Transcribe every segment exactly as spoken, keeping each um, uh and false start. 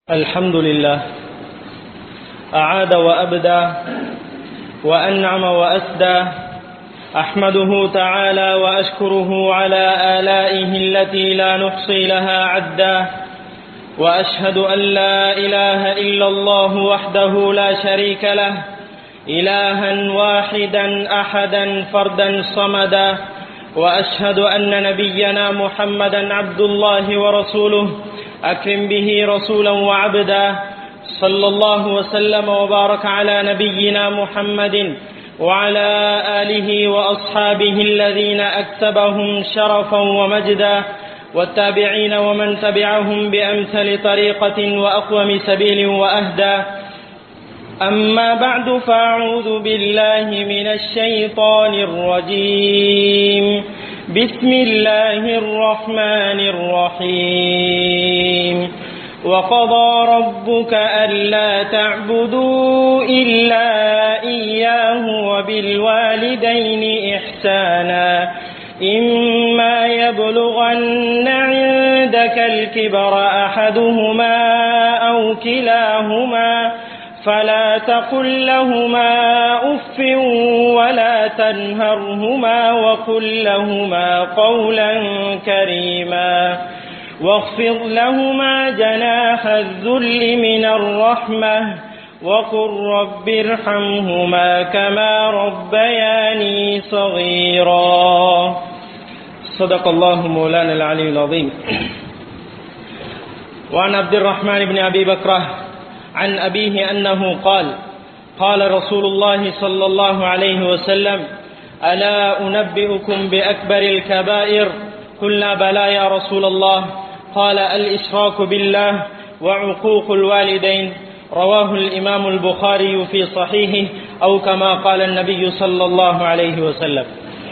الحمد لله أعاد وأبدى وأنعم وأسدى أحمده تعالى وأشكره على آلائه التي لا نحصي لها عدا وأشهد أن لا إله إلا الله وحده لا شريك له إلها واحدا أحدا فردا صمدا وأشهد أن نبينا محمدا عبد الله ورسوله أكرم به رسولا وعبدا صلى الله وسلم وبارك على نبينا محمد وعلى آله وأصحابه الذين أكتبهم شرفا ومجدا والتابعين ومن تبعهم بأمثل طريقة وأقوم سبيل وأهدى أما بعد فأعوذ بالله من الشيطان الرجيم بسم الله الرحمن الرحيم وقضى ربك ألا تعبدوا إلا إياه وبالوالدين إحسانا إما يبلغن عندك الكبر أحدهما أو كلاهما فلا تقل لهما أف ولا تنهرهما وقل لهما قولا كريما واخفض لهما جناح الذل من الرحمة وقل رب ارحمهما كما ربياني صغيرا صدق الله مولانا العلي العظيم. وعن عبد الرحمن بن أبي بكر عن أبيه أنه قال قال رسول الله صلى الله عليه وسلم ألا أنبئكم بأكبر الكبائر قلنا بلى يا رسول الله قال الإشراك بالله وعقوق الوالدين رواه الإمام البخاري في صحيحه أو كما قال النبي صلى الله عليه وسلم.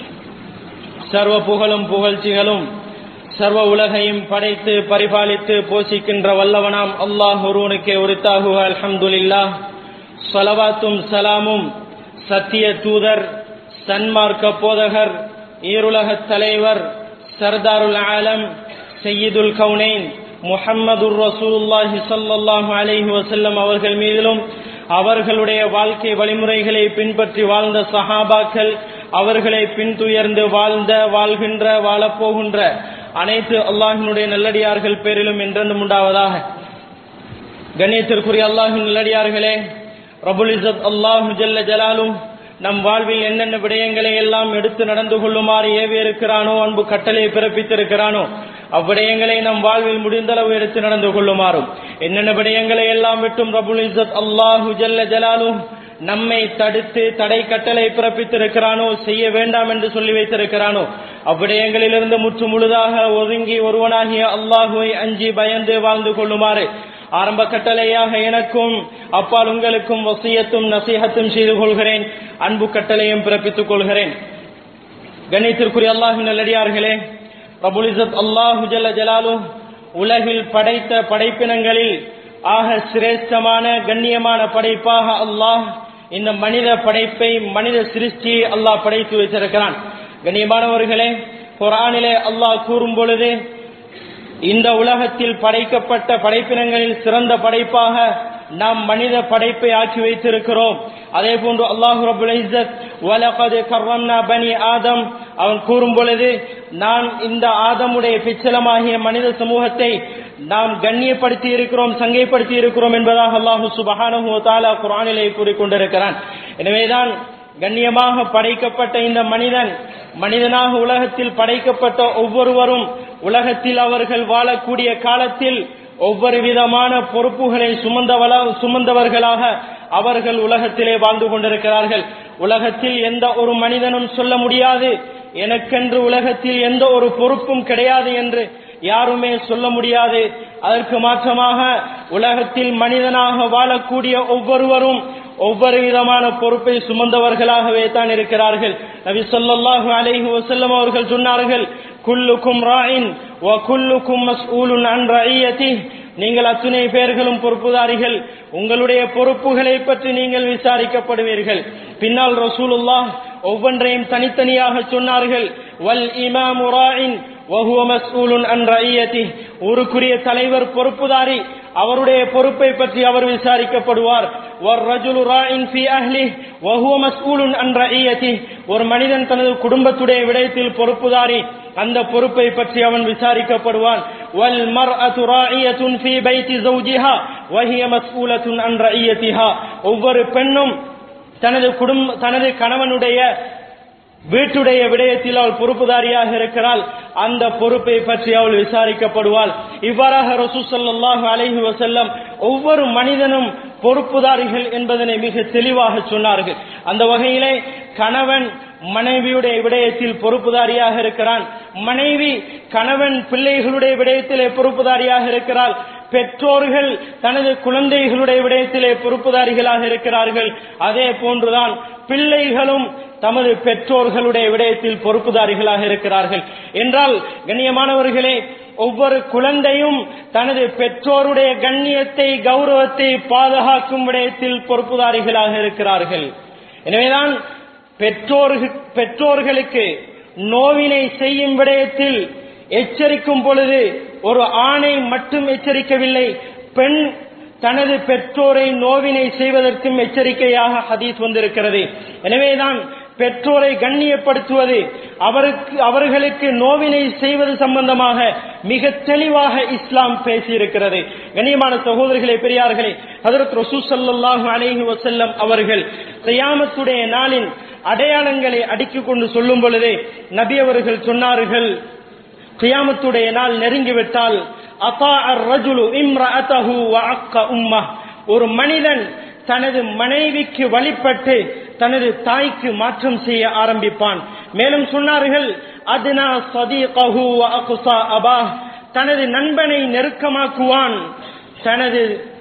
சர்வ புகழும் புகழ்ச்சிகளும் சர்வ உலகையும் படைத்து பரிபாலித்து போஷிக்கின்ற வல்லவனாம் அல்லாஹ் ஒருவனுக்கே உரித்தாகுக. அல்ஹம்துலில்லாஹ். ஸலவாத்தும் சலாமும் சத்திய தூதர் சன்மார்க்க போதகர் ஈருலகத் தலைவர் சர்தாருல் ஆலம் சையீதுல் கௌனைன் முஹம்மதுர் ரசூலுல்லாஹி ஸல்லல்லாஹு அலைஹி வஸல்லம் அவர்கள் மீதிலும் அவர்களுடைய வாழ்க்கை வழிமுறைகளை பின்பற்றி வாழ்ந்த சஹாபாக்கள், அவர்களை பின்துயர்ந்து வாழ்ந்த வாழ்கின்ற வாழப்போகின்ற அனைத்து அல்லாஹினுடைய நல்லடியார்கள் பேரிலும் என்றென்றும் உண்டாவதாக. கண்ணியத்திற்குரிய அல்லாஹின் நல்லடியார்களே, ரப்புல் இஸ்ஸத் அல்லாஹு ஜல்ல ஜலாலும் நம் வாழ்வில் என்னென்ன விடயங்களை எல்லாம் எடுத்து நடந்து கொள்ளுமாறு ஏவி இருக்கிறானோ, அன்பு கட்டளையை பிறப்பித்திருக்கிறானோ அவ்விடயங்களை நம் வாழ்வில் முடிந்தளவு எடுத்து நடந்து கொள்ளுமாறும், என்னென்ன விடயங்களை எல்லாம் விட்டும் ரப்புல் இஸ்ஸத் அல்லாஹு ஜல்ல ஜலாலும் நம்மை தடுத்து தடை கட்டளை பிறப்பித்திருக்கிறானோ, செய்ய வேண்டாம் என்று சொல்லி வைத்திருக்கிறானோ அவ்விடயங்களிலிருந்து முற்று முழுதாக ஒதுங்கி ஒருவனாகிய அல்லாஹுவை அஞ்சி பயந்து வாழ்ந்து கொள்ளுமாறு ஆரம்ப கட்டளையாக எனக்கும் அப்பால் உங்களுக்கும் வசியத்தும் நசீஹத்தும் செய்து கொள்கிறேன். அன்பு கட்டளையும் பிறப்பித்துக் கொள்கிறேன். கண்ணியத்திற்குரிய அல்லாஹின் நல்லடியார்களே, ரப்புல் இஸ்ஸத் அல்லாஹு ஜல்ல ஜலாலு உலகில் படைத்த படைப்பினங்களில் ஆக சிரேஷ்டமான கண்ணியமான படைப்பாக அல்லாஹ் இந்த மனித படைப்பை மனித சிருஷ்டியை அல்லாஹ் படைத்து வைத்திருக்கிறான். கண்ணியமானவர்களே, குர்ஆனிலே அல்லாஹ் கூறும் பொழுது இந்த உலகத்தில் படைக்கப்பட்ட படைப்பினங்களில் சிறந்த படைப்பாக நாம் மனித படைப்பை ஆக்கி வைத்திருக்கிறோம். அதே போன்று அல்லாஹ் ரப்புல் இஸ்ஸத் வலகத் கர்ரம்னா பனி ஆதம் அவன் கூறும் பொழுது நான் இந்த ஆதமுடைய பிச்சலமாகிய மனித சமூகத்தை நாம் கண்ணியப்படுத்தி இருக்கிறோம், சங்கைப்படுத்தி இருக்கிறோம் என்பதாக அல்லாஹ் சுப்ஹானஹு வ தஆலா குர்ஆனிலே கூறிக்கொண்டிருக்கிறான். எனவேதான் கண்ணியமாக படைக்கப்பட்ட இந்த மனிதன் மனிதனாக உலகத்தில் படைக்கப்பட்ட ஒவ்வொருவரும் உலகத்தில் அவர்கள் வாழக்கூடிய காலத்தில் ஒவ்வொரு விதமான பொறுப்புகளை சுமந்தவர்களாக அவர்கள் உலகத்திலே வாழ்ந்து கொண்டிருக்கிறார்கள். உலகத்தில் எந்த ஒரு மனிதனும் சொல்ல முடியாது எனக்கென்று உலகத்தில் எந்த ஒரு பொறுப்பும் கிடையாது என்று யாருமே சொல்ல முடியாது. அதற்கு மாற்றமாக உலகத்தில் மனிதனாக வாழக்கூடிய ஒவ்வொருவரும் ஒவ்வொரு விதமான பொறுப்பை சுமந்தவர்களாகவே தான் இருக்கிறார்கள். நபி ஸல்லல்லாஹு அலைஹி வஸல்லம் அவர்கள் சொன்னார்கள், குல்லுக்கும் ராயின் வ குல்லுக்கும் மஸ்ஊலுன் அன் ரஇயத்திஹி, நீங்கள் அத்துணை பேர்களும் பொறுப்புதாரிகள், உங்களுடைய பொறுப்புகளை பற்றி நீங்கள் விசாரிக்கப்படுவீர்கள். பின்னால் ரசூலுல்லாஹ் ஒவ்வொன்றையும் தனித்தனியாக சொன்னார்கள். வல் இமாமு ராயின் வஹுவ மஸ்ஊலுன் அன் ரஇயத்திஹி, ஊருக்குரிய தலைவர் பொறுப்புதாரி, அவருடைய பொறுப்பை பற்றி அவர் விசாரிக்கப்படுவார். வர்ரஜுலு ராஇன் ஃபீ அஹ்லிஹி வ ஹுவ மஸ்ஊலுன் அன் ரஇயத்திஹி, ஒரு மனிதன் தனது குடும்பத்துடைய விடயத்தில் பொறுப்புதாரி, அந்த பொறுப்பை பற்றி அவன் விசாரிக்கப்படுவான். வல் மர்அத்து ராஇயத்துன் ஃபீ பைத்தி ஸௌஜிஹா வ ஹிய மஸ்ஊலத்துன் அன் ரஇயத்திஹா, ஒவ்வொரு பெண்ணும் தனது குடும்ப தனது கணவனுடைய வீட்டுடைய விடயத்தில் அவள் பொறுப்புதாரியாக இருக்கிறாள், அந்த பொறுப்பை பற்றி அவள் விசாரிக்கப்படுவாள். இவ்வாறாக ரசூல் ஸல்லல்லாஹு அலைஹி வஸல்லம் ஒவ்வொரு மனிதனும் பொறுப்புதாரிகள் என்பதனை மிக தெளிவாக சொன்னார்கள். அந்த வகையிலே கணவன் மனைவியுடைய விடயத்தில் பொறுப்புதாரியாக இருக்கிறான், மனைவி கணவன் பிள்ளைகளுடைய விடயத்திலே பொறுப்புதாரியாக இருக்கிறாள், பெற்றோர்கள் தனது குழந்தைகளுடைய விடயத்திலே பொறுப்புதாரிகளாக இருக்கிறார்கள். அதே போன்றுதான் பிள்ளைகளும் தமது பெற்றோர்களுடைய விடயத்தில் பொறுப்புதாரிகளாக இருக்கிறார்கள். என்றால் கண்ணியமானவர்களே, ஒவ்வொரு குழந்தையும் தனது பெற்றோருடைய கண்ணியத்தை கௌரவத்தை பாதுகாக்கும் விடயத்தில் பொறுப்புதாரிகளாக இருக்கிறார்கள். எனவேதான் பெற்றோர்கள் பெற்றோர்களுக்கு நோவினை செய்யும் விடயத்தில் எச்சரிக்கும் பொழுது ஒரு ஆணை மட்டும் எச்சரிக்கவில்லை, பெண் தனது பெற்றோரை நோவினை செய்வதற்கும் எச்சரிக்கையாக ஹதீஸ் வந்திருக்கிறது. எனவேதான் பெற்றோரை கண்ணியப்படுத்துவது, அவருக்கு அவர்களுக்கு நோவினை செய்வது சம்பந்தமாக மிக தெளிவாக இஸ்லாம் பேசியிருக்கிறது. கண்ணியமான சகோதரர்களே, பெரியார்களே, ஹஜ்ரத் ரசூல் ஸல்லல்லாஹு அலைஹி வஸல்லம் அவர்கள் கியாமத்துடைய நாளின் அடையாளங்களை அடுக்கிக் கொண்டு சொல்லும் பொழுதே நபி அவர்கள் சொன்னார்கள், கியாமத்துடைய நாள் நெருங்கிவிட்டால் அதாஅர் ரஜுலு இம்ரஅதஹு வ அக்க உம்மஹ், ஒரு மனிதன் தனது மனைவிக்கு வழிபட்டு தனது தாய்க்கு மாற்றம் செய்ய ஆரம்பிப்பான். மேலும் சொன்னார்கள், அத்னா ஸதீகஹு வ அக்ஸா அபாஹ், தனது நண்பனை நெருக்கமாக்குவான், தனது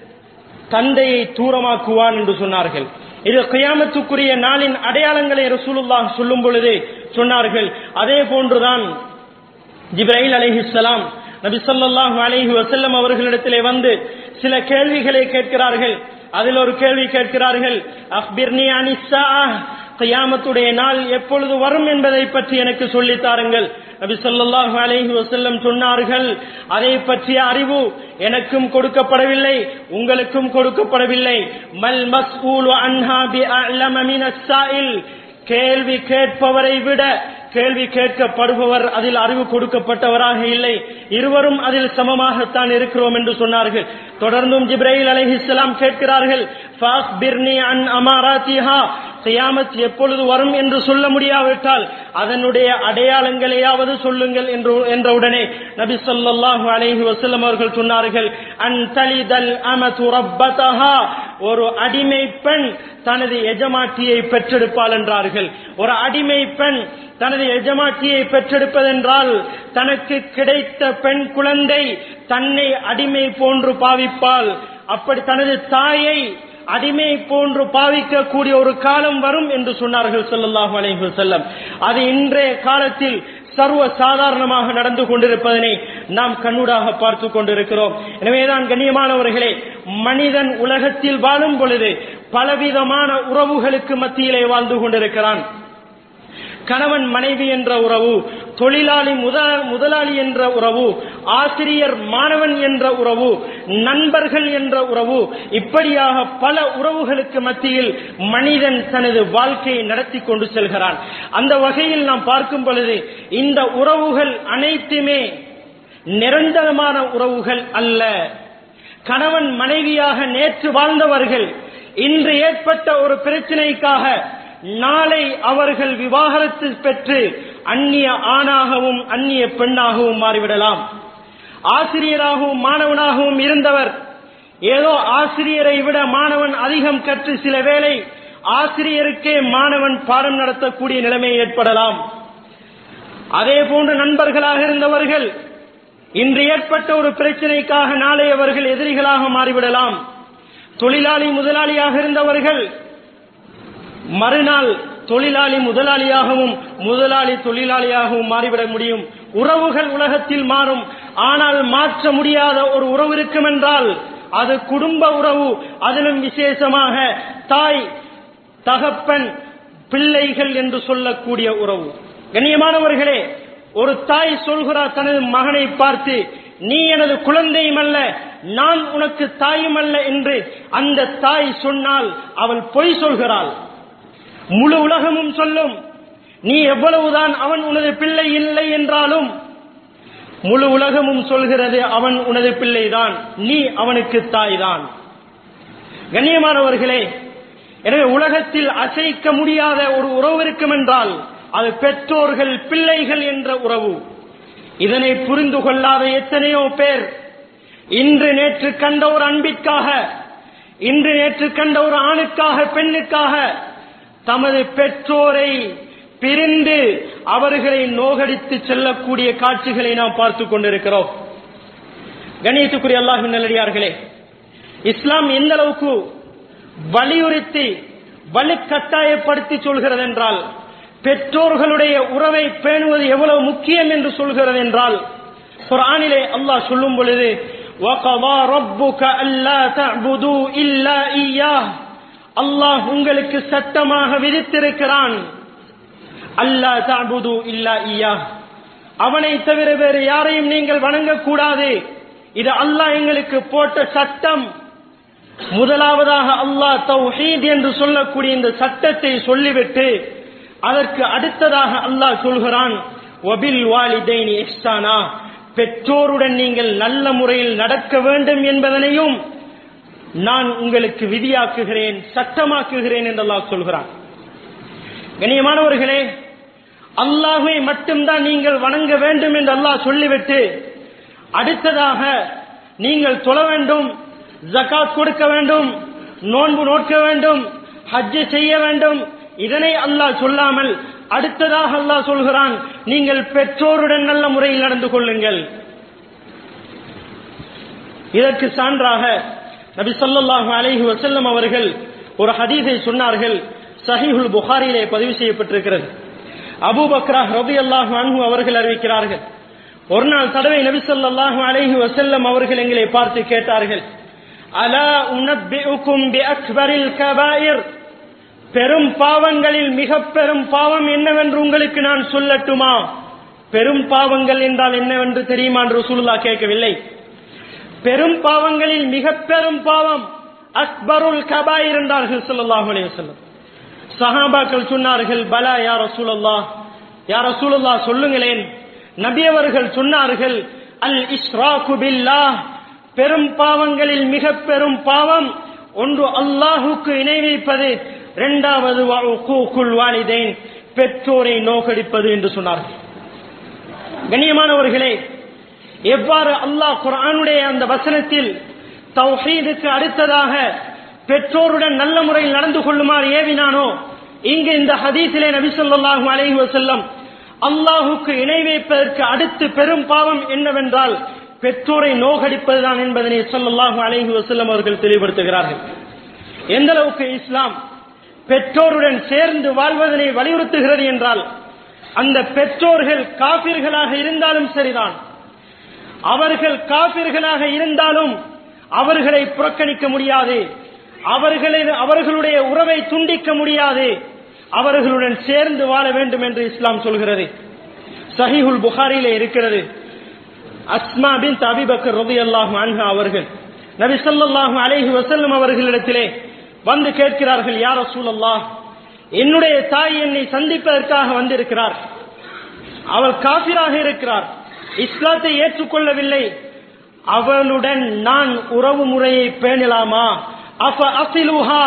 தந்தையை தூரமாக்குவான் என்று சொன்னார்கள். இது கியாமத்துக்குரிய நாளின் அடையாளங்களை ரசூலுல்லாஹ் சொல்லும் பொழுது சொன்னார்கள். அதே போன்றுதான் ஜிப்ரீல் அலைஹிஸ்ஸலாம் நபி ஸல்லல்லாஹு அலைஹி வஸல்லம் அவர்களிடத்திலே வந்து சில கேள்விகளை கேட்கிறார்கள். அதில் ஒரு கேள்வி கேட்கிறார்கள், அக்பிர்னி அனிஸ் ஸாஅஹ், கியாமத்துடைய நாள் எப்பொழுது வரும் என்பதை பற்றி எனக்கு சொல்லித் தாருங்கள். நபி ஸல்லல்லாஹு அலைஹி வஸல்லம் சொன்னார்கள், அதை பற்றிய அறிவு எனக்கும் கொடுக்கப்படவில்லை, உங்களுக்கும் கொடுக்கப்படவில்லை. மல் மஸ்ஊலு அன்ஹா பிஅஅலம மினஸ் ஸாயில், கேள்வி கேட்பவரை விட கேள்வி கேட்கப்படுபவர் அதில் அறிவு கொடுக்கப்பட்டவராக இல்லை, இருவரும் அதில் சமமாகத்தான் இருக்கிறோம் என்று சொன்னார்கள். தொடர்ந்தும் ஜிப்ரீல் அலைஹிஸ்ஸலாம் கேட்கிறார்கள், ஃபஅக்பிர்னி அன் அமாராத்திஹா, கியாமத் எப்பொழுது வரும் என்று சொல்ல முடியாவிட்டால் அதனுடைய அடையாளங்களையாவது சொல்லுங்கள் என்று என்றவுடனே நபி ஸல்லல்லாஹு அலைஹி வஸல்லம் அவர்கள் சொன்னார்கள், அன் தலிதல் அமது ரப்பதஹா, ஒரு அடிமை பெண் தனது எஜமாட்டியை பெற்றெடுப்பாள் என்றார்கள். ஒரு அடிமை பெண் தனது எஜமாட்டியை பெற்றெடுப்பதென்றால் தனக்கு கிடைத்த பெண் குழந்தை தன்னை அடிமை போன்று பாவிப்பாள். அப்படி தனது தாயை அடிமை போன்று பாவிக்கக்கூடிய ஒரு காலம் வரும் என்று சொன்னார்கள் ஸல்லல்லாஹு அலைஹி வஸல்லம். அது இன்றைய காலத்தில் சர்வ சாதாரணமாக நடந்து கொண்டிருப்பதனை நாம் கண்ணூடாக பார்த்து கொண்டிருக்கிறோம். எனவேதான் கண்ணியமானவர்களே, மனிதன் உலகத்தில் வாழும் பொழுது பலவிதமான உறவுகளுக்கு மத்தியிலே வாழ்ந்து கொண்டிருக்கிறான். கணவன் மனைவி என்ற உறவு, தொழிலாளி முதலாளி என்ற உறவு, ஆசிரியர் மாணவன் என்ற உறவு, நண்பர்கள் என்ற உறவு, இப்படியாக பல உறவுகளுக்கு மத்தியில் மனிதன் தனது வாழ்க்கையை நடத்தி கொண்டு செல்கிறான். அந்த வகையில் நாம் பார்க்கும் பொழுது இந்த உறவுகள் அனைத்துமே நிரந்தரமான உறவுகள் அல்ல. கணவன் மனைவியாக நேற்று வாழ்ந்தவர்கள் இன்று ஏற்பட்ட ஒரு பிரச்சனைக்காக நாளை அவர்கள் விவாகரத்து பெற்று அந்நிய ஆணாகவும் அந்நிய பெண்ணாகவும் மாறிவிடலாம். ஆசிரியராகவும் மாணவனாகவும் இருந்தவர் ஏதோ ஆசிரியரை விட மாணவன் அதிகம் கற்று சில வேளை ஆசிரியருக்கே மாணவன் பாடம் நடத்தக்கூடிய நிலைமை ஏற்படலாம். அதே போன்று நண்பர்களாக இருந்தவர்கள் இன்று ஏற்பட்ட ஒரு பிரச்சனைக்காக நாளை அவர்கள் எதிரிகளாக மாறிவிடலாம். தொழிலாளி முதலாளியாக இருந்தவர்கள் மறுநாள் தொழிலாளி முதலாளியாகவும் முதலாளி தொழிலாளியாகவும் மாறிவிட முடியும். உறவுகள் உலகத்தில் மாறும். ஆனால் மாற்ற முடியாத ஒரு உறவு இருக்கும் என்றால் அது குடும்ப உறவு. அதிலும் விசேஷமாக தாய் தகப்பன் பிள்ளைகள் என்று சொல்லக்கூடிய உறவு. கண்ணியமானவர்களே, ஒரு தாய் சொல்கிறார் தனது மகனை பார்த்து, நீ எனது குழந்தையும் அல்ல, நான் உனக்கு தாயும் அல்ல என்று அந்த தாய் சொன்னால் அவள் பொய் சொல்கிறாள். முழு உலகமும் சொல்லும், நீ எவ்வளவுதான் அவன் உனது பிள்ளை இல்லை என்றாலும் முழு உலகமும் சொல்கிறது அவன் உனது பிள்ளைதான், நீ அவனுக்கு தாய் தான். கண்ணியமானவர்களே, எனவே உலகத்தில் அசைக்க முடியாத ஒரு உறவு இருக்கும் என்றால் அது பெற்றோர்கள் பிள்ளைகள் என்ற உறவு. இதனை புரிந்து கொள்ளாத எத்தனையோ பேர் இன்று நேற்று கண்ட ஒரு அன்பிற்காக, இன்று நேற்று கண்ட ஒரு ஆணுக்காக பெண்ணுக்காக தமது பெற்றோரை பிரிந்து அவர்களை நோகடித்து செல்லக்கூடிய காட்சிகளை நாம் பார்த்துக் கொண்டிருக்கிறோம். கண்ணியத்துக்குரிய அல்லாஹ்வின் நல்லடியார்களே, இஸ்லாம் எந்த அளவுக்கு வலியுறுத்தி வலுக்கட்டாயப்படுத்தி சொல்கிறது என்றால், பெற்றோர்களுடைய உறவை பேணுவது எவ்வளவு முக்கியம் என்று சொல்கிறது என்றால், குர்ஆனிலே அல்லாஹ் சொல்லும் பொழுது وَقَضَى رَبُّكَ أَلَّا تَعْبُدُوا إِلَّا إِيَّاهُ, அல்லாஹ் உங்களுக்கு சட்டமாக விதித்திருக்கிறான், அல்லா தஅபுது இல்லா இய்யாஹ், அவனை தவிர வேறு யாரையும் நீங்கள் வணங்கக்கூடாது. இது அல்லாஹ் எங்களுக்கு போட்ட சட்டம். முதலாவதாக அல்லாஹ் தௌஹீத் என்று சொல்லக்கூடிய இந்த சட்டத்தை சொல்லிவிட்டு அதற்கு அடுத்ததாக அல்லாஹ் சொல்கிறான் வபில் வாலிதைனி இஹ்சானா, பெற்றோருடன் நீங்கள் நல்ல முறையில் நடக்க வேண்டும் என்பதனையும் நான் உங்களுக்கு விதியாக்குகிறேன், சட்டமாக்குகிறேன் என்று அல்லாஹ் சொல்கிறான். கண்ணியமானவர்களே, அல்லாஹ்வை மட்டும்தான் நீங்கள் வணங்க வேண்டும் என்று அல்லாஹ் சொல்லிவிட்டு அடுத்ததாக நீங்கள் தொழ வேண்டும், ஜகாத் கொடுக்க வேண்டும், நோன்பு நோக்க வேண்டும், ஹஜ் செய்ய வேண்டும், இதனை அல்லாஹ் சொல்லாமல் அடுத்ததாக அல்லாஹ் சொல்கிறான் நீங்கள் பெற்றோருடன் நல்ல முறையில் நடந்து கொள்ளுங்கள். இதற்கு சான்றாக நபி ஸல்லல்லாஹு அலைஹி வஸல்லம் அவர்கள் ஒரு ஹதீஸை சொன்னார்கள். சஹீஹுல் புகாரியிலே பதிவு செய்யப்பட்டிருக்கிறது. அபூ பக்ரா ரலியல்லாஹு அன்ஹு அவர்கள் அறிவிக்கிறார்கள், ஒரு நாள் தடவை நபி ஸல்லல்லாஹு அலைஹி வஸல்லம் அவர்கள் எங்களை பார்த்து கேட்டார்கள், அலா உனப்பிஉக்கும் பிஅக்பரில் கபாயிர், பெரும் பாவங்களில் மிக பெரும் பாவம் என்னவென்று உங்களுக்கு நான் சொல்லட்டுமா? பெரும் பாவங்கள் என்றால் என்னவென்று தெரியுமா என்று ரசூலுல்லாஹ் கேட்கவில்லை. பெரும் பாவங்களில் மிக பெரும் பாவம் அக்பருல் கபாயிர் என்றார்கள் ஸல்லல்லாஹு அலைஹி வஸல்லம். சஹாபாக்கள் சொன்னார்கள், பலா யா ரசூலல்லாஹ், யா ரசூலல்லாஹ் சொல்லுங்களேன். நபி அவர்கள் சொன்னார்கள், அல் இஷ்ராக்கு பில்லாஹ், பெரும் பாவங்களில் மிக பெரும் பாவம் ஒன்று அல்லாஹுக்கு இணை வைப்பது, இரண்டாவது வஉகூகுல் வாலிதைன், பெற்றோரை நோகடிப்பது என்று சொன்னார்கள். கண்ணியமானவர்களே, எவ்வாறு அல்லாஹ் குர்ஆனுடைய அந்த வசனத்தில் தௌஹீதுக்கு அடுத்ததாக பெற்றோருடன் நல்ல முறையில் நடந்து கொள்ளுமாறு ஏவினானோ, இங்கு இந்த ஹதீஸிலே நபி ஸல்லல்லாஹு அலைஹி வஸல்லம் அல்லாஹுக்கு இணை வைப்பதற்கு அடுத்து பெரும் பாவம் என்னவென்றால் பெற்றோரை நோகடிப்பதுதான் என்பதனை ஸல்லல்லாஹு அலைஹி வஸல்லம் அவர்கள் தெளிவுபடுத்துகிறார்கள். எந்த அளவுக்கு இஸ்லாம் பெற்றோருடன் சேர்ந்து வாழ்வதனை வலியுறுத்துகிறது என்றால், அந்த பெற்றோர்கள் காபிர்களாக இருந்தாலும் சரிதான், அவர்கள் காபிர்களாக இருந்தாலும் அவர்களை புறக்கணிக்க முடியாது, அவர்களை அவர்களுடைய உறவை துண்டிக்க முடியாது, அவர்களுடன் சேர்ந்து வாழ வேண்டும் என்று இஸ்லாம் சொல்கிறது. சஹீஹுல் புகாரியிலே இருக்கிறது. அஸ்மா பின்த் அபீ பக்கர் ரலியல்லாஹு அன்ஹா அவர்கள் நபி ஸல்லல்லாஹு அலைஹி வஸல்லம் அவர்களிடத்திலே வந்து கேட்கிறார்கள், யா ரசூலல்லாஹ், என்னுடைய தாய் என்னை சந்திப்பதற்காக வந்திருக்கிறார், அவள் காபிராக இருக்கிறார், இஸ்லாத்தை ஏற்றுக்கொள்ளவில்லை, அவளுடன் நான் உறவு முறையை பேணலாமா? அஃப அஸிலுஹா,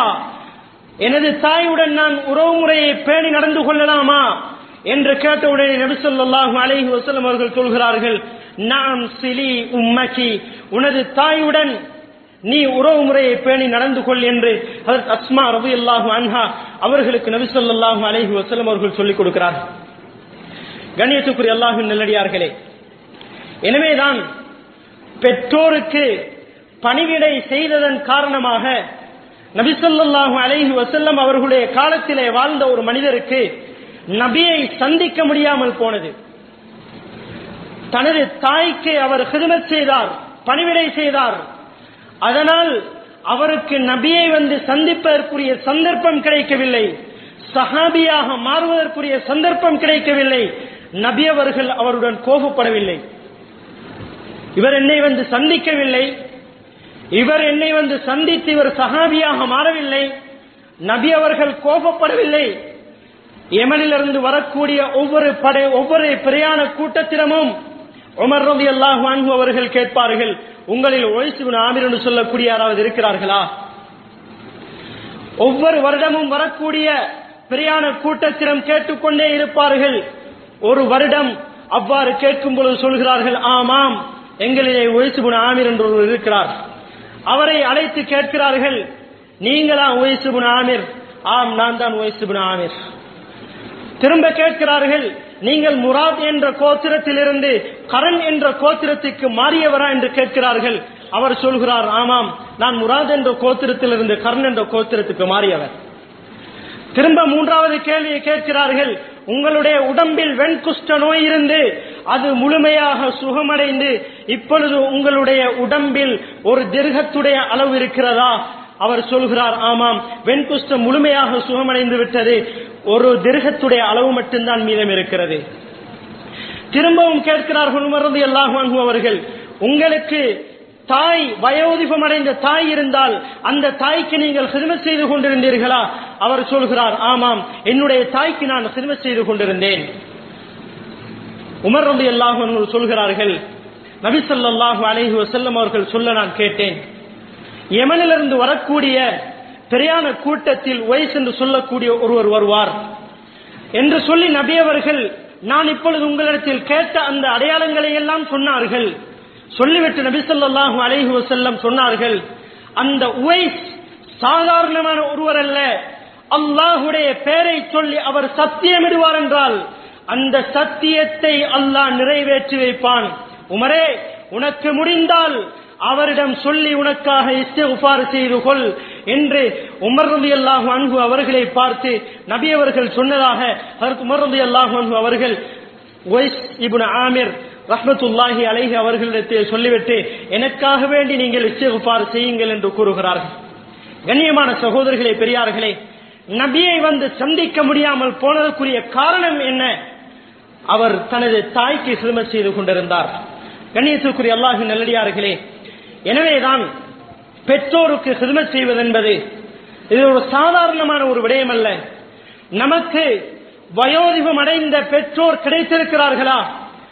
எனது தாயுடன் நான் உறவு முறையை பேணி நடந்து கொள்ளலாமா என்று கேட்டவுடனே நபி ஸல்லல்லாஹு அலைஹி வஸல்லம் அவர்கள் சொல்கிறார்கள், நஅம் சிலி உம்மகி, உனது தாயுடன் நீ உறவு முறையை பேணி நடந்து கொள் என்று ஹஜ்ரத் அஸ்மா ரலியல்லாஹு அன்ஹா அவர்களுக்கு நபி ஸல்லல்லாஹு அலைஹி வஸல்லம் அவர்கள் சொல்லிக் கொடுக்கிறார்கள். கண்ணியத்துக்குரிய அல்லாஹ்வின் நல்லடியார்களே, எனவேதான் பெற்றோருக்கு பணிவிடை செய்ததன் காரணமாக நபி ஸல்லல்லாஹு அலைஹி வஸல்லம் அவர்களுடைய காலத்திலே வாழ்ந்த ஒரு மனிதருக்கு நபியை சந்திக்க முடியாமல் போனது. தனது தாய்க்கு அவர் ஹிதமத் செய்தார், பணிவிடை செய்தார், அதனால் அவருக்கு நபியை வந்து சந்திப்பதற்குரிய சந்தர்ப்பம் கிடைக்கவில்லை, சஹாபியாக மாறுவதற்குரிய சந்தர்ப்பம் கிடைக்கவில்லை. நபி அவர்கள் அவருடன் கோபப்படவில்லை. இவர் என்னை வந்து சந்திக்கவில்லை, இவர் என்னை வந்து சந்தித்து இவர் சஹாபியாக மாறவில்லை, நபி அவர்கள் கோபப்படவில்லை. யமனிலிருந்து வரக்கூடிய ஒவ்வொரு படை ஒவ்வொரு பிரயாண கூட்டத்தினமும் உமர் ரலியல்லாஹு அன்ஹு அவர்கள் கேட்பார்கள், உங்களில் உவைஸ் இப்னு ஆமிர் என்று சொல்லக்கூடிய யாராவது இருக்கிறார்களா? ஒவ்வொரு வருடமும் வரக்கூடிய பிரயாண கூட்டத்திடம் கேட்டுக்கொண்டே இருப்பார்கள். ஒரு வருடம் அவ்வாறு கேட்கும் பொழுது சொல்கிறார்கள், ஆமாம், எங்களிலே உவைஸ் இப்னு ஆமிர் என்று ஒருவர் இருக்கிறார். அவரை அழைத்து கேட்கிறார்கள், நீங்களா உவைஸ் இப்னு ஆமிர்? ஆம், நான் தான் உவைஸ் இப்னு ஆமிர். திரும்ப கேட்கிறார்கள், நீங்கள் முராத் என்ற கோத்திரத்திலிருந்து கரண் என்ற கோத்திரத்துக்கு மாறியவரா என்று கேட்கிறார்கள். அவர் சொல்கிறார், ஆமாம், நான் முராத் என்ற கோத்திரத்திலிருந்து கரண் என்ற கோத்திரத்துக்கு மாறியவர். திரும்ப மூன்றாவது கேள்வியை கேட்கிறார்கள், உங்களுடைய உடம்பில் வெண்குஷ்ட நோய் இருந்து அது முழுமையாக சுகமடைந்து இப்பொழுது உங்களுடைய உடம்பில் ஒரு திர்ஹத்துடைய அளவு இருக்கிறதா? அவர் சொல்கிறார், ஆமாம், வெண்குஷ்டம் முழுமையாக சுகமடைந்து விட்டது, ஒரு திர்ஹத்துடைய அளவு மட்டும்தான் மீதம் இருக்கிறது. திரும்பவும் கேட்கிறார்கள் உமர் ரலியல்லாஹு அன்ஹு அவர்கள், உங்களுக்கு தாய் வயோதிபம் அடைந்த தாய் இருந்தால் அந்த தாய்க்கு நீங்கள் ஹிதமத் செய்து கொண்டிருந்தீர்களா? அவர் சொல்கிறார், ஆமாம், என்னுடைய தாய்க்கு நான் ஹிதமத் செய்து கொண்டிருந்தேன். உமர் ரலியல்லாஹு அன்ஹு சொல்கிறார்கள், நபி ஸல்லல்லாஹு அலைஹி வஸல்லம் அவர்கள் சொல்ல நான் கேட்டேன், யமனிலிருந்து வரக்கூடிய பிரயாண கூட்டத்தில் உவைஸ் என்று சொல்லக்கூடிய ஒருவர் வருவார் என்று சொல்லி நபி அவர்கள் நான் இப்பொழுது உங்களிடத்தில் கேட்ட அந்த அடையாளங்களை எல்லாம் சொன்னார்கள். சொல்லிவிட்டு நபி ஸல்லல்லாஹு அலைஹி வஸல்லம் சொன்னார்கள், அந்த உவைஸ் சாதாரணமான ஒருவர் அல்ல, அல்லாஹ்வுடைய பெயரை சொல்லி அவர் சத்தியமிடுவார் என்றால் அந்த சத்தியத்தை அல்லாஹ் நிறைவேற்றி வைப்பான். உமரே, உனக்கு முடிந்தால் அவரிடம் சொல்லி உனக்காக இஸ்திக்ஃபார் செய்து கொள் என்று உமர் ரலியல்லாஹு அன்ஹு அவர்களை பார்த்து நபி அவர்கள் சொன்னதாக ஹஜ்ரத் உமர் ரலியல்லாஹு அன்ஹு அவர்கள் உவைஸ் இப்னு ஆமிர் ரஹ்மத்துல்லாஹி அலைஹி அவர்களிடத்தில் சொல்லிவிட்டு எனக்காக வேண்டி நீங்கள் இஸ்திக்ஃபார் செய்யுங்கள் என்று கூறுகிறார்கள். கண்ணியமான சகோதரர்களே, பெரியார்களே, நபியை வந்து சந்திக்க முடியாமல் போனதற்குரிய காரணம் என்ன? அவர் தனது தாய்க்கு ஹிதமத் செய்து கொண்டிருந்தார். கண்ணியத்திற்குரிய அல்லாஹ்வின் நல்லடியார்களே, எனவேதான் பெற்றோருக்கு ஹிதமத் செய்வது என்பது இது ஒரு சாதாரணமான ஒரு விடயம் அல்ல. நமக்கு வயோதிபம் அடைந்த பெற்றோர் கிடைத்திருக்கிறார்களா?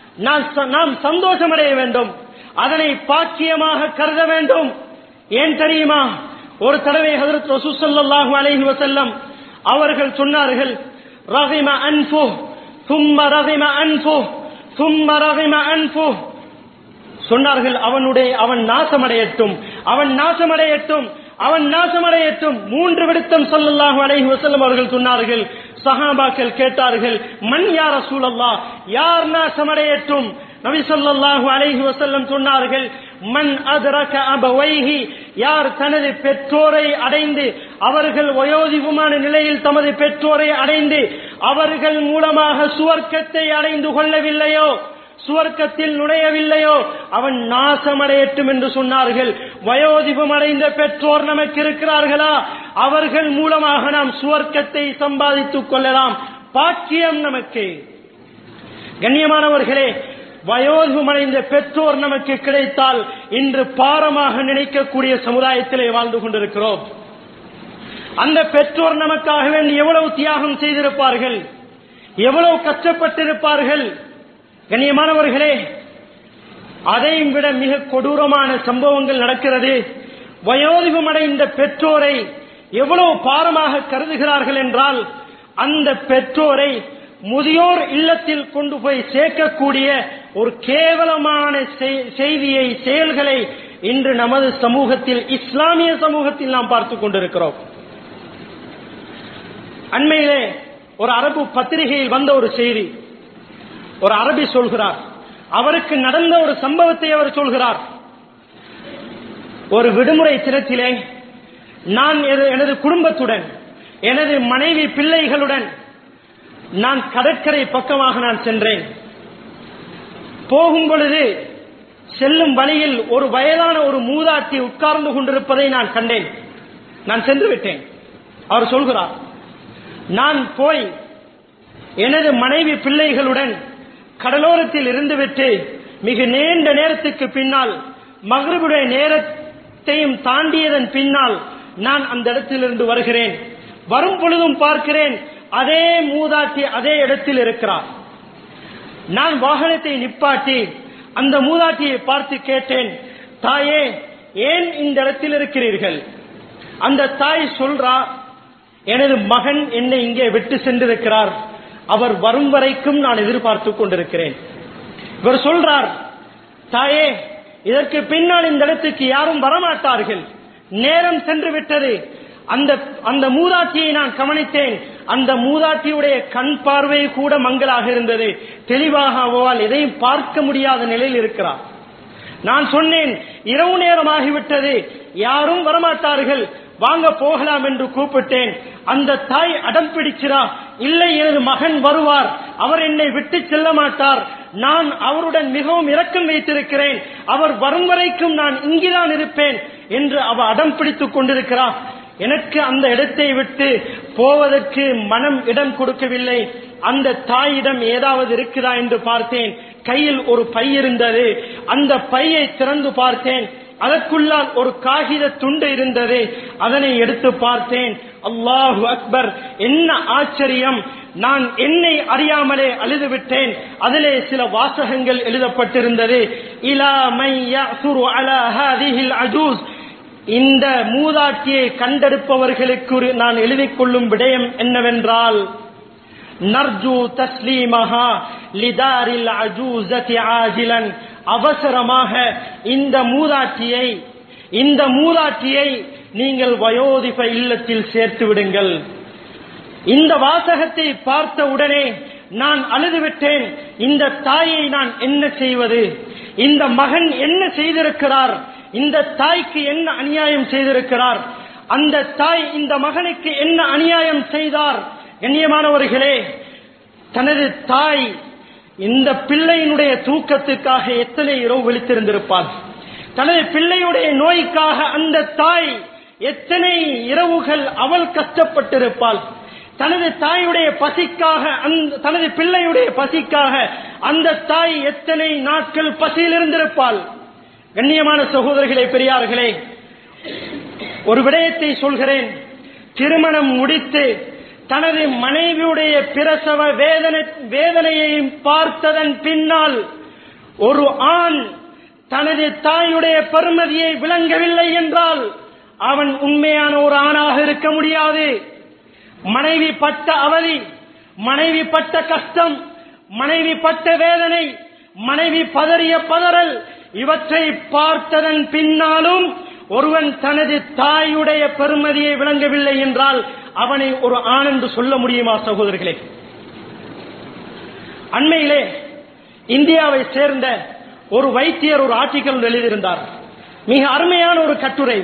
நாம் சந்தோஷம் அடைய வேண்டும், அதனை பாக்கியமாக கருத வேண்டும். ஏன் தெரியுமா? ஒரு தடவை ஹஜ்ரத் ரசூல் ஸல்லல்லாஹு அலைஹி வஸல்லம் அவர்கள் சொன்னார்கள், ரஹிம அன்ஃபு ثم رغم أنفه ثم رغم أنفه சொன்னார்கள், அவனுடைய அவன் நாசமடையட்டும், அவன் நாசமடையட்டும், அவன் நாசமடையட்டும். மூன்று விடுத்தம் ஸல்லல்லாஹு அலைஹி வஸல்லம் அவர்கள் சொன்னார்கள். சஹாபாக்கள் கேட்டார்கள், மன் யா ரசூலல்லாஹ், யார் நாசமடையட்டும்? நபி ஸல்லல்லாஹு அலைஹி வஸல்லம் சொன்னார்கள், மன் அத்ரக அபவைஹி, யார் தனது பெற்றோரை அடைந்து அவர்கள் வயோதிபமான நிலையில் தமது பெற்றோரை அடைந்து அவர்கள் மூலமாக சுவர்க்கத்தை அடைந்து கொள்ளவில்லையோ, சுவர்க்கத்தில் நுழையவில்லையோ, அவன் நாசமடையட்டும் என்று சொன்னார்கள். வயோதிபம் அடைந்த பெற்றோர் நமக்கு இருக்கிறார்களா? அவர்கள் மூலமாக நாம் சுவர்க்கத்தை சம்பாதித்துக் கொள்ளலாம், பாக்கியம் நமக்கு. கண்ணியமானவர்களே, வயோதிபம் அடைந்த பெற்றோர் நமக்கு கிடைத்தால் இன்று பாரமாக நினைக்கக்கூடிய சமுதாயத்திலே வாழ்ந்து கொண்டிருக்கிறோம். அந்த பெற்றோர் நமக்காக வேண்டி எவ்வளவு தியாகம் செய்திருப்பார்கள், எவ்வளவு கஷ்டப்பட்டிருப்பார்கள். கண்ணியமானவர்களே, அதையும் விட மிக கொடூரமான சம்பவங்கள் நடக்கிறது. வயோதிபம் அடைந்த பெற்றோரை எவ்வளவு பாரமாக கருதுகிறார்கள் என்றால், அந்த பெற்றோரை முதியோர் இல்லத்தில் கொண்டு போய் சேர்க்கக்கூடிய ஒரு கேவலமான செய்தியை, செயல்களை இன்று நமது சமூகத்தில், இஸ்லாமிய சமூகத்தில் நாம் பார்த்துக் கொண்டிருக்கிறோம். அண்மையிலே ஒரு அரபு பத்திரிகையில் வந்த ஒரு செய்தி, ஒரு அரபி சொல்கிறார், அவருக்கு நடந்த ஒரு சம்பவத்தை அவர் சொல்கிறார். ஒரு விடுமுறை தினத்திலே நான் எனது குடும்பத்துடன், எனது மனைவி பிள்ளைகளுடன் நான் கடற்கரை பக்கமாக நான் சென்றேன். போகும் பொழுது செல்லும் வழியில் ஒரு வயதான ஒரு மூதாட்டி உட்கார்ந்து கொண்டிருப்பதை நான் கண்டேன். நான் சென்று விட்டேன். அவர் சொல்கிறார், நான் போய் எனது மனைவி பிள்ளைகளுடன் கடலோரத்தில் இருந்துவிட்டு மிக நீண்ட நேரத்துக்கு பின்னால் மக்ரிபுடைய நேரத்தையும் தாண்டியதன் பின்னால் நான் அந்த இடத்திலிருந்து வருகிறேன். வரும் பொழுதும் பார்க்கிறேன் அதே மூதாட்டி அதே இடத்தில் இருக்கிறார். நான் வாகனத்தை நிப்பாட்டி அந்த மூதாட்டியை பார்த்து கேட்டேன், தாயே ஏன் இந்த இடத்தில் இருக்கிறீர்கள்? அந்த தாய் சொல்றா, எனது மகன் என்னை இங்கே விட்டு சென்றிருக்கிறார், அவர் வரும் வரைக்கும் நான் எதிர்பார்த்து கொண்டிருக்கிறேன். இவர் சொல்றார், தாயே இதற்கு பின்னால் இந்த இடத்துக்கு யாரும் வரமாட்டார்கள், நேரம் சென்று விட்டது. அந்த அந்த மூதாட்டியை நான் கவனித்தேன். அந்த மூதாட்டியுடைய கண் பார்வை கூட மங்கலாக இருந்தது. தெளிவாக அவளால் எதையும் பார்க்க முடியாத நிலையில் இருக்கிறார். நான் சொன்னேன், இரவு நேரமாகிவிட்டது, யாரும் வரமாட்டார்கள், வாங்க போகலாம் என்று கூப்பிட்டேன். அந்த தாய் அடம் பிடிக்கிறா, இல்லை எனது மகன் வருவார், அவர் என்னை விட்டு செல்ல மாட்டார், நான் அவருடன் மிகவும் இரக்கம் வைத்திருக்கிறேன், அவர் வரும் வரைக்கும் நான் இங்குதான் இருப்பேன் என்று அவர் அடம் பிடித்துக் கொண்டிருக்கிறார். எனக்கு அந்த இடத்தை விட்டு போவதற்கு மனம் இடம் கொடுக்கவில்லை. அந்த தாயிடம் ஏதாவது இருக்குதா என்று பார்த்தேன். கையில் ஒரு பை இருந்தது. அந்த பையை திறந்து பார்த்தேன். அதற்குள்ளால் ஒரு காகித துண்டு இருந்தது. அதனை எடுத்து பார்த்தேன். அல்லாஹு அக்பர், என்ன ஆச்சரியம்! நான் என்னை அறியாமலே அழுது விட்டேன். அதிலே சில வாசகங்கள் எழுதப்பட்டிருந்தது. இலா மை யஸுரு அலா ஹாதிஹில் அஜூஸ், இந்த மூதாட்டியை கண்டெடுப்பவர்களுக்கு நான் எழுதிக் கொள்ளும் விடயம் என்னவென்றால், நர்ஜு தஸ்லீமஹா லிதாரில் அஜூஸதி ஆஜிலன், அவசரமாக இந்த மூதாட்டியை இந்த மூதாட்டியை நீங்கள் வயோதிப இல்லத்தில் சேர்த்து விடுங்கள். இந்த வாசகத்தை பார்த்த உடனே நான் அழுதுவிட்டேன். இந்த தாயை நான் என்ன செய்வது? இந்த மகன் என்ன செய்திருக்கிறார்? இந்த தாய்க்கு என்ன அநியாயம் செய்திருக்கிறார்? அந்த தாய் இந்த மகனுக்கு என்ன அநியாயம் செய்தார்? கண்ணியமானவர்களே, தனது தாய் இந்த பிள்ளையினுடைய தூக்கத்துக்காக எத்தனை இரவு விழித்திருந்திருப்பார். தனது பிள்ளையுடைய நோய்க்காக அந்த தாய் எத்தனை இரவுகள் அவள் கஷ்டப்பட்டிருப்பாள். தனது தாயுடைய பசிக்காக, தனது பிள்ளையுடைய பசிக்காக அந்த தாய் எத்தனை நாட்கள் பசியில் இருந்திருப்பாள். கண்ணியமான சகோதரர்களே, பெரியார்களே, ஒரு விடயத்தை சொல்கிறேன். திருமணம் முடித்து தனது மனைவியுடைய பிரசவ வேதனை வேதனையையும் பார்த்ததன் பின்னால் ஒரு ஆண் தனது தாயுடைய பெருமதியை விளங்கவில்லை என்றால் அவன் உண்மையான ஒரு ஆணாக இருக்க முடியாது. மனைவி பட்ட அவதி, மனைவி பட்ட கஷ்டம், மனைவி பட்ட வேதனை, மனைவி பதறிய பதறல், இவற்றை பார்த்ததன் பின்னாலும் ஒருவன் தனது தாயுடைய பெருமதியை விளங்கவில்லை என்றால் அவனை ஒரு ஆண் என்று சொல்ல முடியுமா சகோதரர்களே? அண்மையிலே இந்தியாவை சேர்ந்த ஒரு வைத்தியர் ஒரு ஆர்டிக்கல் எழுதியிருந்தார். மிக அருமையான ஒரு கட்டுரை,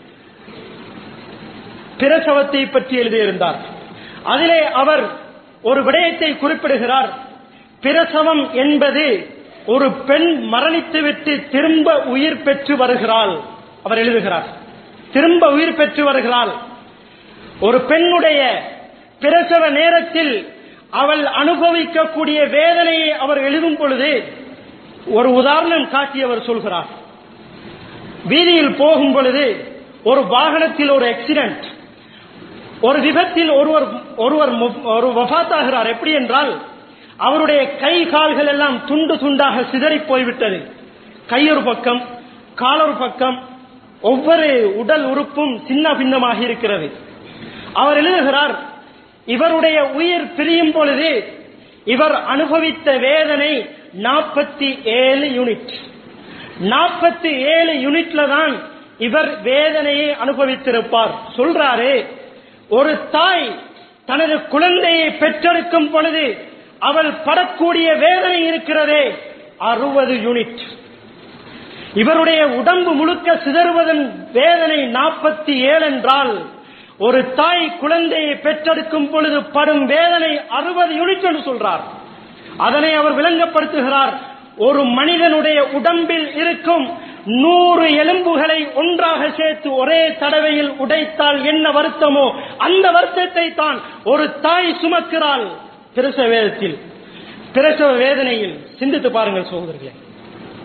பிரசவத்தை பற்றி எழுதியிருந்தார். அதிலே அவர் ஒரு விடயத்தை குறிப்பிடுகிறார். பிரசவம் என்பது ஒரு பெண் மரணித்துவிட்டு திரும்ப உயிர் பெற்று வருகிறாள். அவர் எழுதுகிறார், திரும்ப உயிர் பெற்று வருகிறாள். ஒரு பெண்ணுடைய பிரசவ நேரத்தில் அவள் அனுபவிக்கக்கூடிய வேதனையை அவர் எழுதும் பொழுது ஒரு உதாரணம் காட்டி அவர் சொல்கிறார். வீதியில் போகும் பொழுது ஒரு வாகனத்தில் ஒரு ஆக்சிடென்ட், ஒரு விபத்தில் ஒருவர் ஒருவர் ஒரு வஃபாத்தாகிறார். எப்படி என்றால் அவருடைய கை கால்கள் எல்லாம் துண்டு துண்டாக சிதறி போய்விட்டது. கையொரு பக்கம், காலொரு பக்கம், ஒவ்வொரு உடல் உறுப்பும் சின்ன பின்னமாக இருக்கிறது. அவர் எழுதுகிறார், இவருடைய உயிர் பிரியும் பொழுது இவர் அனுபவித்த வேதனை நாற்பத்தி ஏழு யூனிட். நாற்பத்தி ஏழு யூனிட்ல தான் இவர் வேதனையை அனுபவித்திருப்பார். சொல்றாரு, ஒரு தாய் தனது குழந்தையை பெற்றெடுக்கும் பொழுது அவள் படக்கூடிய வேதனை இருக்கிறதே அறுபது யூனிட். இவருடைய உடம்பு முழுக்க சிதறுவதன் வேதனை நாற்பத்தி ஏழு என்றால் ஒரு தாய் குழந்தையை பெற்றெடுக்கும் பொழுது படும் வேதனை அறுபது யூனிட் என்று சொல்றார். அதனை அவர் விளங்கப்படுத்துகிறார். ஒரு மனிதனுடைய உடம்பில் இருக்கும் நூறு எலும்புகளை ஒன்றாக சேர்த்து ஒரே தடவையில் உடைத்தால் என்ன வருத்தமோ அந்த வருத்தத்தை தான் ஒரு தாய் சுமக்கிறாள் பிரசவ வேதத்தில், பிரசவ வேதனையில். சிந்தித்து பாருங்கள் சகோதரர்களே.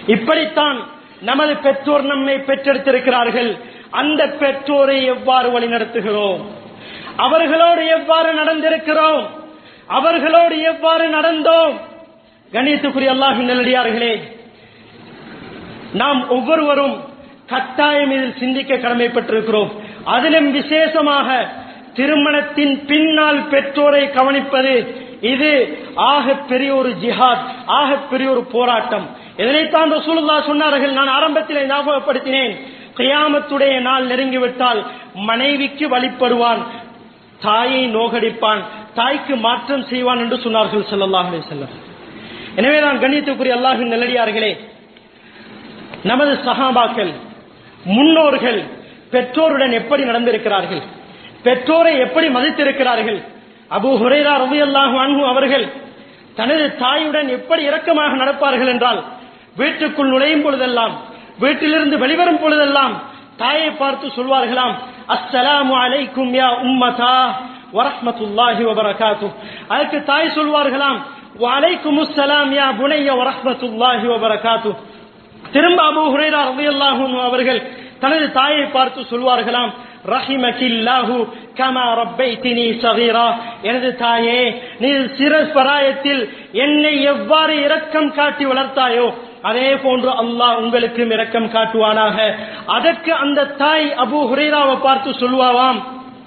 இப்படித்தான் நமது பெற்றோர் நம்மை பெற்றெடுத்திருக்கிறார்கள். அந்த பெற்றோரை எவ்வாறு வழிநடத்துகிறோம், அவர்களோடு எவ்வாறு நடந்திருக்கிறோம், அவர்களோடு எவ்வாறு நடந்தோம்? கண்ணியத்துக்குரிய அல்லாஹ்வின் நல்லடியார்களே, நாம் ஒவ்வொருவரும் கட்டாயம் இதில் சிந்திக்க கடமைப்பட்டிருக்கிறோம். அதிலும் விசேஷமாக திருமணத்தின் பின்னால் பெற்றோரை கவனிப்பது, இது ஆக பெரிய ஒரு ஜிஹாத், ஆக பெரிய ஒரு போராட்டம். இதனைத்தான் ரசூலுல்லாஹ் சொன்னார்கள். நான் ஆரம்பத்தில் ஞாபகப்படுத்தினேன், கியாமத்துடைய நாள் நெருங்கிவிட்டால் மனைவிக்கு வழிபடுவான், தாயை நோகடிப்பான், தாய்க்கு மாற்றம் செய்வான் என்று சொன்னார்கள் ஸல்லல்லாஹு அலைஹி வஸல்லம். எனவே நான் கண்ணியத்துக்குரிய அல்லாஹ்வின் நல்லடியார்களே, நமது சஹாபாக்கள் முன்னோர்கள் பெற்றோருடன் எப்படி நடந்திருக்கிறார்கள், பெற்றோரை எப்படி மதித்திருக்கிறார்கள். அபூ ஹுரைரா ரலியல்லாஹு அன்ஹு அவர்கள் தனது தாயுடன் எப்படி இரக்கமாக நடப்பார்கள் என்றால், வீட்டுக்குள் நுழையும் பொழுதெல்லாம், வீட்டிலிருந்து வெளிவரும் பொழுதெல்லாம் தாயை பார்த்து சொல்வார்களாம், அஸ்ஸலாமு அலைக்கும் யா உம்மதா வரஹ்மத்துல்லாஹி வபரகாத்துஹு. அதற்கு தாய் சொல்வார்களாம், வலைக்குமுஸ் ஸலாம் யா புனைய வரஹ்மத்துல்லாஹி வபரகாத்துஹு. திரும்ப அபூ ஹுரைரா ரலியல்லாஹு அன்ஹு அவர்கள் தனது தாயை பார்த்து சொல்வார்களாம், ரஹிமகில்லாஹு கமா ரப்பைதினி ஸகீரா. எனது தாயே, நீ சிறு பிராயத்தில் என்னை எவ்வாறு இரக்கம் காட்டி வளர்த்தாயோ அதே போன்று அல்லாஹ் உங்களுக்கும் இரக்கம் காட்டுவானாக. அதற்கு அந்த தாய் அபூ ஹுரைராவை பார்த்து சொல்வாவாம்,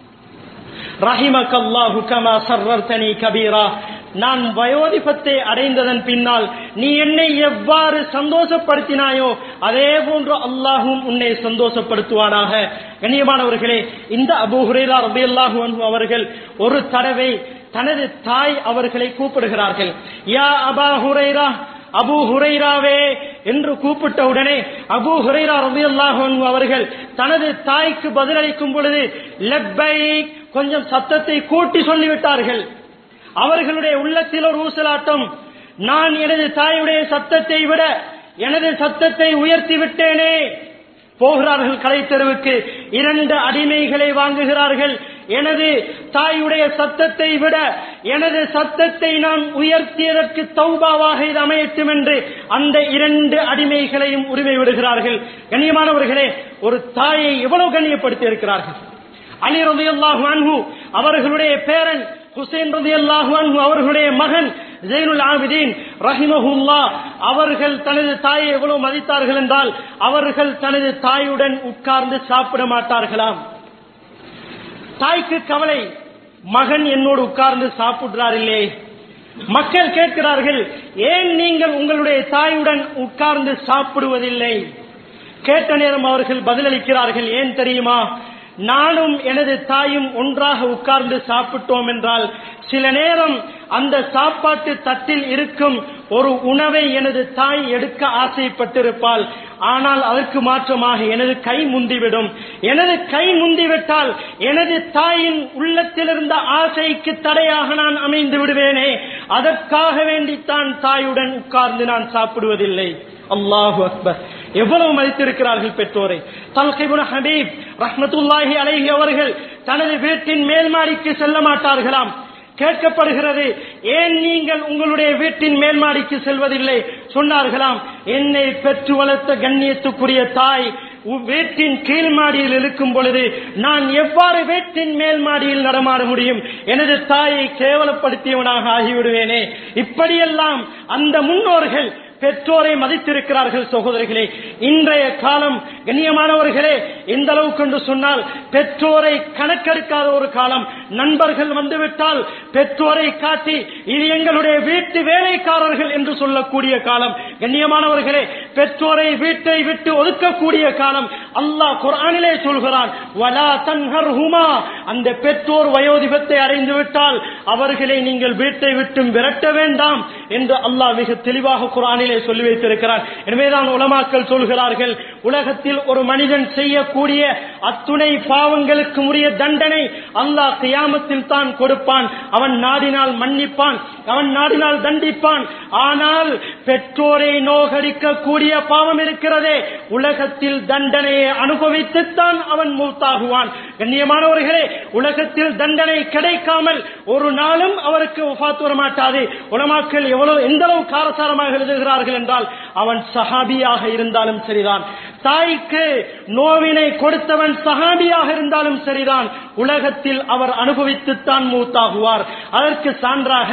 ரஹிமகல்லாஹு கமா சர்ரர்தனி கபீரா. நான் வயோதிபத்தை அடைந்ததன் பின்னால் நீ என்னை எவ்வாறு சந்தோஷப்படுத்தினாயோ அதே போன்று அல்லாஹும் உன்னை சந்தோஷப்படுத்துவானாக. கண்ணியமானவர்களே, இந்த அபூ ஹுரைரா ரலியல்லாஹு அன்ஹு அவர்கள் ஒரு தடவை தனது தாய் அவர்களை கூப்பிடுகிறார்கள். யா அபா ஹுரைரா, அபூ ஹுரைராவே என்று கூப்பிட்ட உடனே அபூ ஹுரைரா ரலியல்லாஹு அன்ஹு அவர்கள் தனது தாய்க்கு பதிலளிக்கும் பொழுது லப்பைக் கொஞ்சம் சத்தத்தை கூட்டி சொல்லிவிட்டார்கள். அவர்களுடைய உள்ளத்தில் ஒரு ஊசலாட்டம், நான் எனது தாயுடைய சத்தத்தை விட எனது சத்தத்தை உயர்த்தி விட்டேனே. போகிறார்கள் கடை தெருவுக்கு, இரண்டு அடிமைகளை வாங்குகிறார்கள். எனது தாயுடைய சத்தத்தை விட எனது சத்தத்தை நான் உயர்த்தியதற்கு தௌபாவாக இது அமையட்டும் என்று அந்த இரண்டு அடிமைகளையும் உரிமை விடுகிறார்கள். கண்ணியமானவர்களே, ஒரு தாயை எவ்வளவு கண்ணியப்படுத்தி இருக்கிறார்கள். அலி ரலியல்லாஹு அன்ஹு அவர்களுடைய பேரன் ஹுசைன் ரலியல்லாஹு அன்ஹு அவர்களுடைய மகன் ஜைனுல் ஆபிதீன் ரஹிமஹுல்லாஹ் அவர்கள் தனது தாயை எவ்வளவு மதித்தார்கள் என்றால், அவர்கள் தனது தாயுடன் உட்கார்ந்து சாப்பிட மாட்டார்களாம். தாய்க்கு கவலை, மகன் என்னோடு உட்கார்ந்து சாப்பிடுறார் இல்லே. மக்கள் கேட்கிறார்கள், ஏன் நீங்கள் உங்களுடைய தாயுடன் உட்கார்ந்து சாப்பிடுவதில்லை? கேட்ட நேரம் அவர்கள் பதிலளிக்கிறார்கள், ஏன் தெரியுமா, நானும் எனது தாயும் ஒன்றாக உட்கார்ந்து சாப்பிட்டோம் என்றால் சில நேரம் அந்த சாப்பாட்டு தட்டில் இருக்கும் ஒரு உணவை எனது தாய் எடுக்க ஆசைப்பட்டிருப்பாள். ஆனால் அதற்கு மாற்றமாக எனது கை முந்திவிடும். எனது கை முந்திவிட்டால் எனது தாயின் உள்ளத்தில் இருந்த ஆசைக்கு தடையாக நான் அமைந்து விடுவேனே. அதற்காக வேண்டித்தான் தாயுடன் உட்கார்ந்து நான் சாப்பிடுவதில்லை. அல்லாஹு அக்பர். எவ்வளவு மதித்திருக்கிறார்கள் பெற்றோரை. தல்ஹ் இப்னு ஹபீப் ரஹ்மத்துல்லாஹி அலைஹி அவர்கள் தனது வீட்டின் மேல் மாடிக்கு செல்ல மாட்டார்களாம். கேட்கப்படுகிறது, ஏன் நீங்கள் உங்களுடைய வீட்டின் மேல் மாடிக்கு செல்வதில்லை? சொன்னார்களாம், என்னை பெற்று வளர்த்த கண்ணியத்துக்குரிய தாய் வீட்டின் கீழ் மாடியில் இருக்கும் பொழுது நான் எவ்வாறு வீட்டின் மேல் மாடியில் நடமாட முடியும்? எனது தாயை கேவலப்படுத்தியவனாக ஆகிவிடுவேனே. இப்படியெல்லாம் அந்த முன்னோர்கள் பெற்றோரை மதித்திருக்கிறார்கள். சகோதரர்களே, இன்றைய காலம் கண்ணியமானவர்களே எந்த அளவுக்கு என்று சொன்னால், பெற்றோரை கணக்கெடுக்காத ஒரு காலம். நண்பர்கள் வந்துவிட்டால் பெற்றோரை காட்டி இது எங்களுடைய வீட்டு வேலைக்காரர்கள் என்று சொல்லக்கூடிய காலம். கண்ணியமானவர்களே, பெற்றோரை வீட்டை விட்டு ஒதுக்கக்கூடிய காலம். அல்லாஹ் குர்ஆனிலே சொல்கிறான், வலா தன்ஹர்ஹுமா, அந்த பெற்றோர் வயோதிபத்தை அடைந்து விட்டால் அவர்களை நீங்கள் வீட்டை விட்டு விரட்ட வேண்டாம் என்று அல்லாஹ் மிக தெளிவாக குர்ஆனில் சொல்லி வைத்திருக்கிறார். எனவேதான் உலமாக்கள் சொல்கிறார்கள், உலகத்தில் ஒரு மனிதன் செய்யக்கூடிய அத்துணை பாவங்களுக்கு உரிய தண்டனை அல்லாஹ் கியாமத்தில் தான் கொடுப்பான். அவன் நாடினால் மன்னிப்பான், அவன் நாடினால் தண்டிப்பான். ஆனால் பெற்றோரை நோகடிக்கக்கூடிய செய்யக்கூடிய பாவம் இருக்கிறதே, உலகத்தில் தண்டனையை அனுபவித்துத்தான் அவன் மூத்தாகுவான். கண்ணியமானவர்களே, உலகத்தில் தண்டனை கிடைக்காமல் ஒரு நாளும் அவருக்கு வஃபாத் வர மாட்டாது. உலமாக்கள் எவ்வளவு எந்த அளவு காரசாரமாக எழுதுகிறார்கள் என்றால், அவன் சஹாபியாக இருந்தாலும் சரிதான், தாய்க்கு நோவினை கொடுத்தவன் சஹாபியாக இருந்தாலும் சரிதான், உலகத்தில் அவர் அனுபவித்துத்தான் மூத்தாகுவார். அதற்கு சான்றாக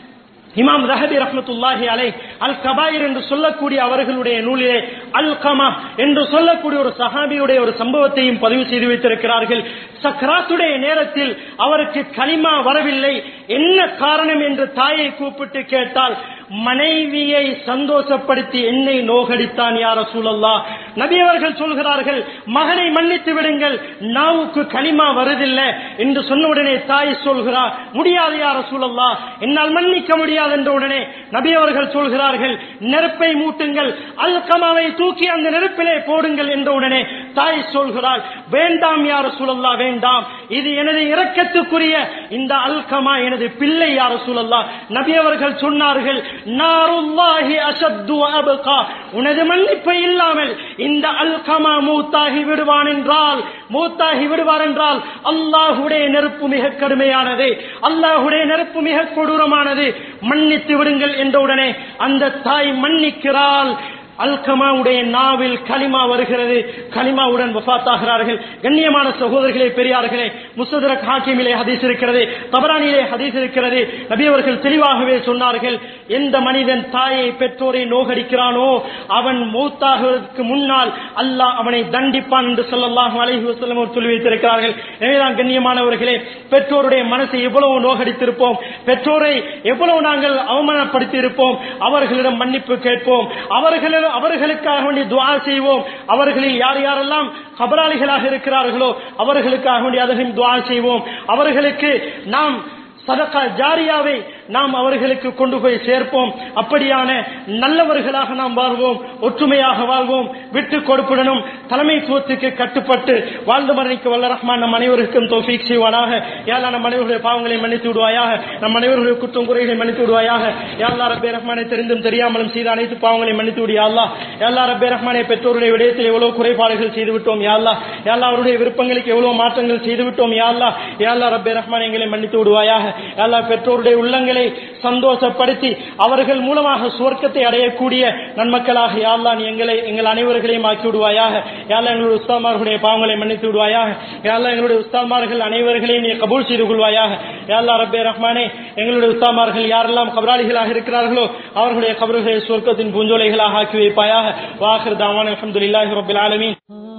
இமாம் ரஹபி ரஹ்மத்துல்லாஹி அலைஹ் அல் கபாயிர் என்று சொல்லக்கூடிய அவர்களுடைய நூலிலே அல்கமா என்று சொல்லக்கூடிய ஒரு சஹாபியுடைய ஒரு சம்பவத்தையும் பதிவு செய்து வைத்திருக்கிறார்கள். சக்ராத்துடைய நேரத்தில் அவருக்கு கலிமா வரவில்லை. என்ன காரணம் என்று தாயை கூப்பிட்டு கேட்டால், மனைவியை சந்தோஷப்படுத்தி என்னை நோகடித்தான் யா ரசூலல்லாஹ். நபி அவர்கள் சொல்கிறார்கள், மகனை மன்னித்து விடுங்கள், நாவுக்கு கலிமா வருதில்லை என்று சொன்ன உடனே தாய் சொல்கிறார், முடியாது யா ரசூலல்லாஹ், என்னால் மன்னிக்க முடியாது என்ற உடனே நபி அவர்கள் சொல்கிறார்கள், நெருப்பை மூட்டுங்கள், அல்கமாவை தூக்கி அந்த நெருப்பிலே போடுங்கள் என்ற உடனே தாய் சொல்கிறாள், வேண்டாம் யா ரசூலல்லாஹ், வேண்டாம், இது எனது இரக்கத்துக்குரிய இந்த அல்கமா எனது பிள்ளை யா ரசூலல்லாஹ். நபி அவர்கள் சொன்னார்கள், நாருல்லாஹி அஷத்து அபகா, உனது மன்னிப்பு இல்லாமல் இந்த அல்கமா மூத்தாகி விடுவான் என்றால் மூத்தாகி விடுவார் என்றால் அல்லாஹுடைய நெருப்பு மிக கடுமையானது, அல்லாஹுடைய நெருப்பு மிக கொடூரமானது, மன்னித்து விடுங்கள் என்ற உடனே அந்த தாய் மன்னிக்கிறாள். அல்கமாவுடைய நாவில் கலிமா வருகிறது, கலிமாவுடன் வஃபாத்தாகிறார்கள். கண்ணியமான சகோதரர்களே, பெரியார்களே, முஸ்தத்ரக் ஹாக்கிமிலே ஹதீஸ் இருக்கிறது, தபரானிலே ஹதீஸ் இருக்கிறது. நபி அவர்கள் தெளிவாகவே சொன்னார்கள், எந்த மனிதன் தாயை பெற்றோரை நோகடிக்கிறானோ அவன் மௌத்தாகுவதற்கு முன்னால் அல்லாஹ் அவனை தண்டிப்பான் என்று ஸல்லல்லாஹு அலைஹி வஸல்லம் சொல்லி வைத்திருக்கிறார்கள். எனவேதான் கண்ணியமானவர்களே, பெற்றோருடைய மனசை எவ்வளவு நோகடித்திருப்போம், பெற்றோரை எவ்வளவு நாங்கள் அவமானப்படுத்தி இருப்போம். அவர்களிடம் மன்னிப்பு கேட்போம், அவர்களிடம் அவர்களுக்காக வேண்டி துஆ செய்வோம். அவர்களில் யார் யாரெல்லாம் கபராளிகளாக இருக்கிறார்களோ அவர்களுக்காக வேண்டி அதிகம் துஆ செய்வோம். அவர்களுக்கு நாம் சதகா ஜாரியாவை நாம் அவர்களுக்கு கொண்டு போய் சேர்ப்போம். அப்படியான நல்லவர்களாக நாம் வாழ்வோம், ஒற்றுமையாக வாழ்வோம், விட்டு கொடுப்புடனும் தலைமைத்துவத்துக்கு கட்டுப்பட்டு வாழ்ந்து மரணிக்க வல்ல ரஹ்மான் நம் அனைவருக்கும் தௌஃபீக் செய்வானாக. யா அல்லாஹ், நம் அனைவருடைய பாவங்களை மன்னித்து விடுவாயாக, நம் அனைவருடைய குற்றம் குறைகளை மன்னித்து விடுவாயாக. யா அல்லாஹ் ரப்பே ரஹ்மானே, தெரிந்தும் தெரியாமலும் செய்த அனைத்து பாவங்களை மன்னித்து விடு யா அல்லாஹ். யா அல்லாஹ் ரப்பே ரஹ்மானே, பெற்றோருடைய விடயத்தில் எவ்வளவு குறைபாடுகள் செய்து விட்டோம் யா அல்லாஹ். யா அல்லாஹ், அவருடைய விருப்பங்களுக்கு எவ்வளவு மாற்றங்கள் செய்து விட்டோம் யா அல்லாஹ். யா அல்லாஹ் ரப்பே ரஹ்மானே, எங்களை மன்னித்து விடுவாயாக. யா அல்லாஹ், பெற்றோருடைய உள்ளங்களை சந்தோஷப்படுத்தி அவர்கள் மூலமாக சுவர்க்கத்தை அடையக்கூடிய நன்மக்களாக யா அல்லாஹ் நீ எங்களை எங்கள் அனைவர்களையும் ஆக்கி விடுவாயாக. யா அல்லாஹ், எங்களுடைய உஸ்தாத்மார்களுடைய பாவங்களை மன்னித்து விடுவாயாக. யா அல்லாஹ், எங்களுடைய உஸ்தாத்மார்கள் அனைவர்களையும் நீ கபூல் செய்து கொள்வாயாக. யா அல்லாஹ் ரப்பே ரஹ்மானே, எங்களுடைய உஸ்தாத்மார்கள் யாரெல்லாம் கபராளிகளாக இருக்கிறார்களோ அவர்களுடைய கபர்களை சுவர்க்கத்தின் பூஞ்சோலைகளாக ஆக்கி வைப்பாயாக. வாஹிர் தஅவானா அல்ஹம்துலில்லாஹி ரப்பில் ஆலமீன்.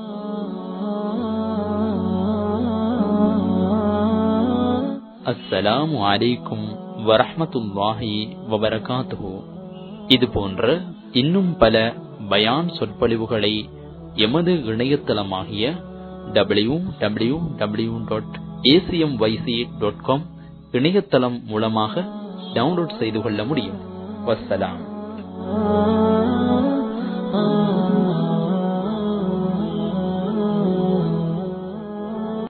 அஸ்ஸலாமு அலைக்கும் வரஹ்மத்துல்லாஹி வபரகாத்துஹு. இது போன்ற இன்னும் பல பயான் சொற்பொழிவுகளை எமது இணையதளமாகிய W W W dot ACMYC dot com இணையதளம் மூலமாக டவுன்லோட் செய்து கொள்ள முடியும். வஸ்ஸலாம்.